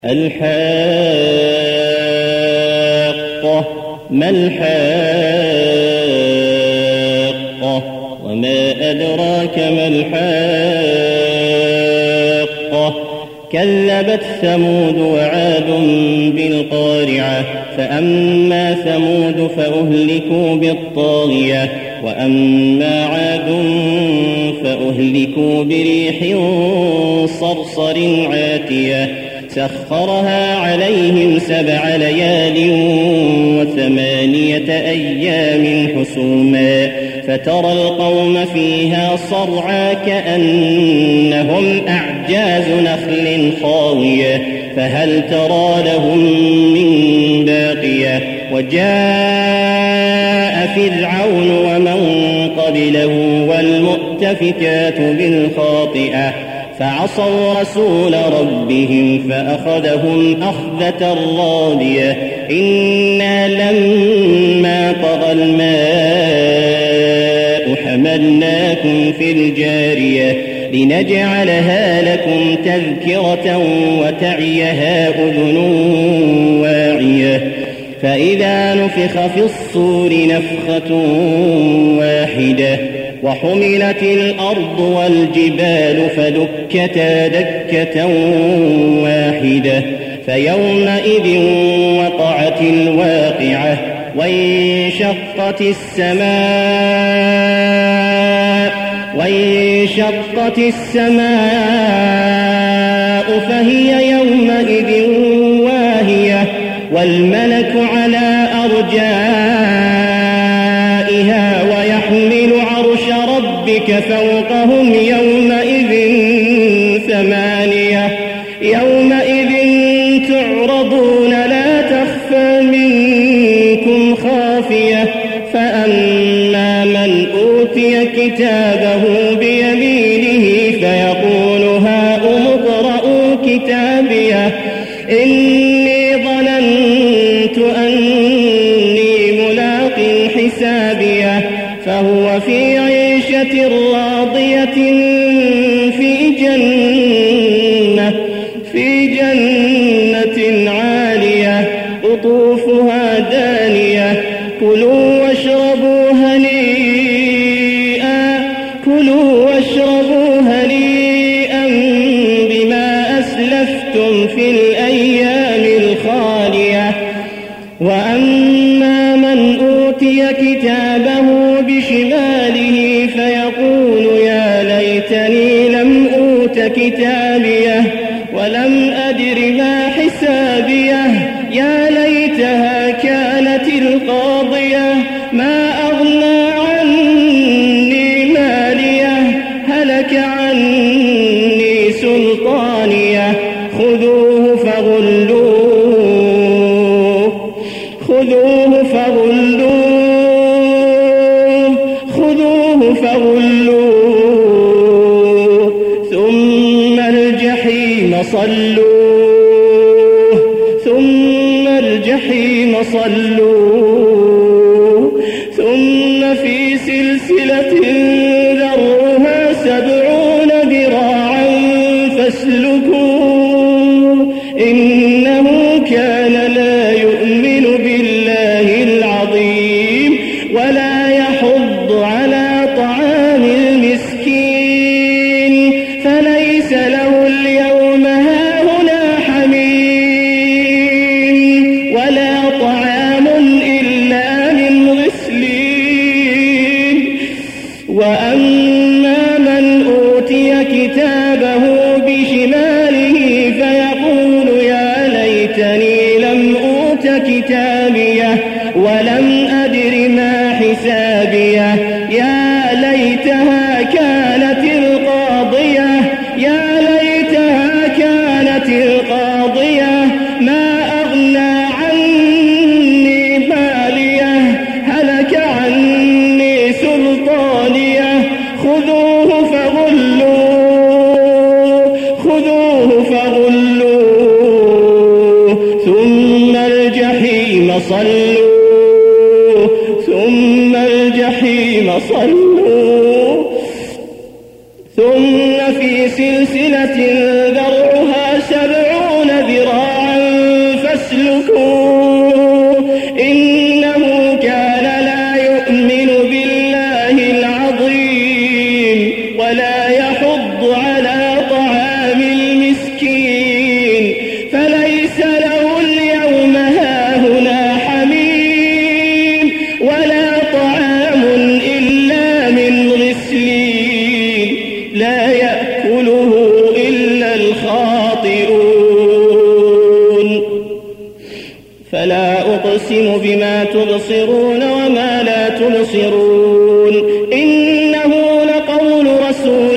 الحاقة ما الحاقة وما أدراك ما الحاقة كذبت ثمود وعاد بالقارعة فأما ثمود فأهلكوا بالطاغية وأما عاد فأهلكوا بريح صرصر عاتية سخرها عليهم 7 ليال و8 أيام حسوما فترى القوم فيها صرعى كأنهم أعجاز نخل خاوية فهل ترى لهم من باقية وجاء فرعون ومن قبله والمؤتفكات بالخاطئة فعصوا رسول ربهم فأخذهم أخذة رابية إنا لما طغى الماء حملناكم في الجارية لنجعلها لكم تذكرة وتعيها أذن واعية فإذا نفخ في الصور نفخة واحدة وحملت الأرض والجبال فدكتا دكة واحدة فيومئذ وقعت الواقعة وانشقت السماء فهي يومئذ واهية والملك على أرجائها ويحمل عرش ربك فوقهم يومئذ 8 يومئذ تعرضون لا تخفى منكم خافية فأما من أوتي كتابه بيمينه فيقول هاؤم اقرءوا كتابيه إني ظننت أني ملاق حسابيه فهو في عيشة راضية في جنة عالية قطوفها دانية كلوا واشربوا هنيئا بما أسلفتم في الأيام الخالية وأما من أوتي كتابه بشماله فيقول يا ليتني لم أوت كتابيه ولم أدر ما حسابيه يا ليتها كانت القاضية ما أغنى عني ماليه هلك عني سلطانيه خذوه فغلوه ثم الجحيم صلوه ثم في سلسلة ذرعها 70 ذراعا فاسلكوه إنه كان لا يؤمن بالله العظيم ولا يحض على طعام المسكين فليس له اليوم هاهنا حميم ولا طعام إلا من غسلين وأما من أوتي كتابه بشماله فيقول يا ليتني لم أوت كتابيه ولم أدر ما حسابيه يا ليتها كانت القاضية ما أغنى عني ماليه هلك عني سلطانيه خذوه فغلوه ثم الجحيم صلوه ثم في سلسلة ذرعها 70 ذراعا أقسم بما تبصرون وما لا تبصرون إنه لقول رسول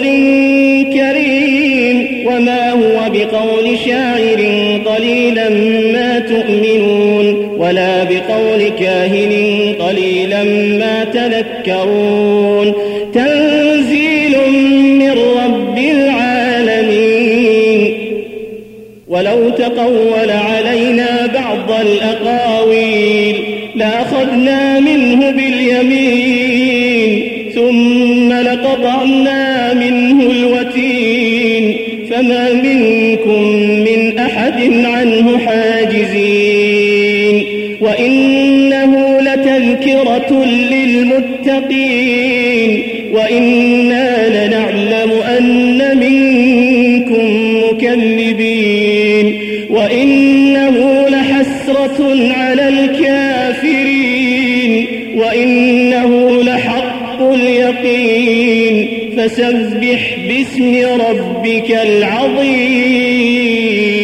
كريم وما هو بقول شاعر قليلا ما تؤمنون ولا بقول كاهن قليلا ما تذكرون تنزيل من رب العالمين ولو تقول علينا بعض الأقاويل لأخذنا منه باليمين ثم لقطعنا منه الوتين فما منكم من أحد عنه حاجزين وإنه لتذكرة للمتقين وإنا لنعلم أن منكم مكذبين وإنه لحسرة على الكافرين وإنه لحق اليقين فسبح باسم ربك العظيم.